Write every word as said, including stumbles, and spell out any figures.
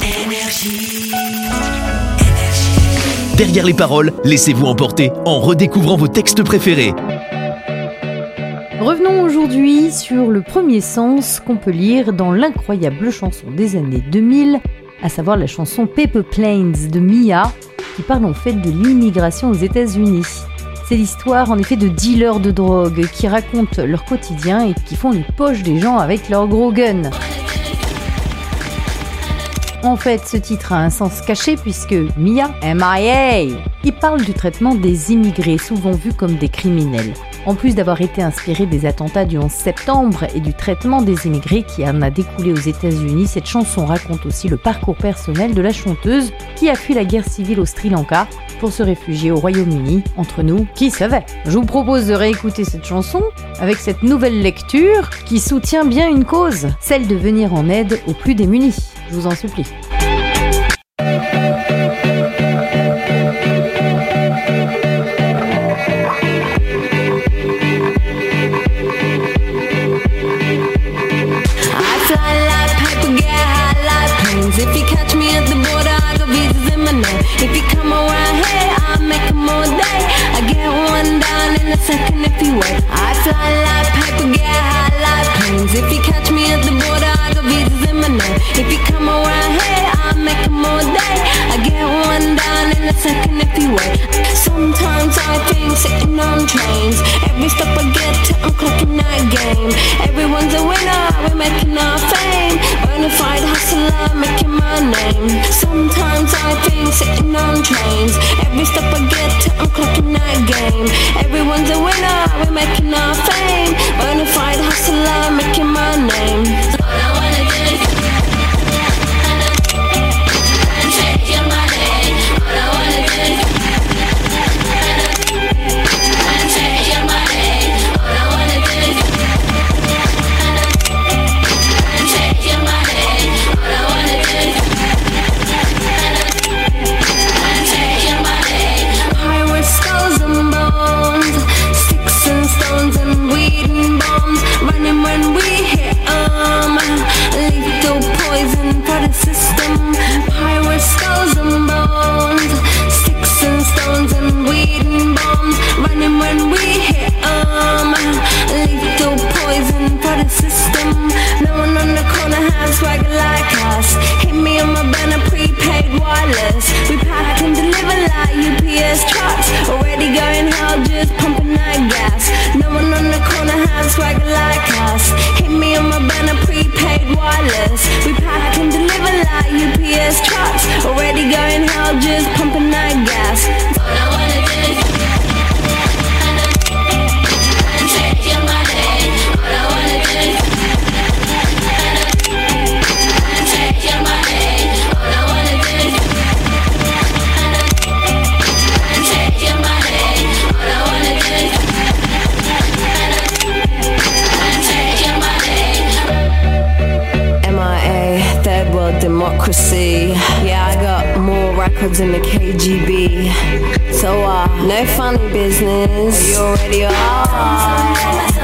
Derrière les paroles, laissez-vous emporter en redécouvrant vos textes préférés. Revenons aujourd'hui sur le premier sens qu'on peut lire dans l'incroyable chanson des années deux mille, à savoir la chanson Paper Planes de Mia, qui parle en fait de l'immigration aux États-Unis. C'est l'histoire en effet de dealers de drogue qui racontent leur quotidien et qui font les poches des gens avec leurs gros guns. En fait, ce titre a un sens caché puisque Mia, M I A, il parle du traitement des immigrés, souvent vus comme des criminels. En plus d'avoir été inspiré des attentats du onze septembre et du traitement des immigrés qui en a découlé aux États-Unis, cette chanson raconte aussi le parcours personnel de la chanteuse qui a fui la guerre civile au Sri Lanka pour se réfugier au Royaume-Uni. Entre nous, qui savait ? Je vous propose de réécouter cette chanson avec cette nouvelle lecture qui soutient bien une cause, celle de venir en aide aux plus démunis. Je vous en supplie. If you catch me at the border, I got visas in my name. If you come around here, I'll make them all day. I get one down in a second if you wait. I fly like paper, get high like planes. If you catch me at the border, I got visas in my name. If you come around here, I'll make them all day. I get one down in a second if you wait. Sometimes I think sitting on trains. Every stop I get to, I'm clocking that game. Everyone's a winner, we're making our fame. Bonafide hustler, making my name. Sometimes I think sitting on trains. Every stop I get to, I'm clocking that game. Everyone's a winner, we're making our fame. Bonafide hustler, making my name. All I wanna do is change your money. All I wanna do is change your money. All I wanna do is change your money. All I wanna do is change your money. Pirate skulls and bones, sticks and stones and weed and bombs, running when we hit 'em. Lethal poison for the system. Pirate skulls and bones, sticks and stones and weed and bombs, running when we hit 'em. Lethal poison for the system. No one on the corner has swagger like us. Hit me on my banner, prepaid wireless. We pack and deliver like U P S trucks. Already going hell, just pumping that gas. No one on the corner has swagger like us. Hit me on my banner, prepaid wireless. We pack and deliver like U P S trucks. Already going hell, just pumping that gas. All I wanna do is change your money. All I wanna do is change your money. All I wanna do is change your money. All I wanna do is change your money. M I A, third world democracy. Yeah, I got more records than the K G B. So, uh, no funny business. You already are.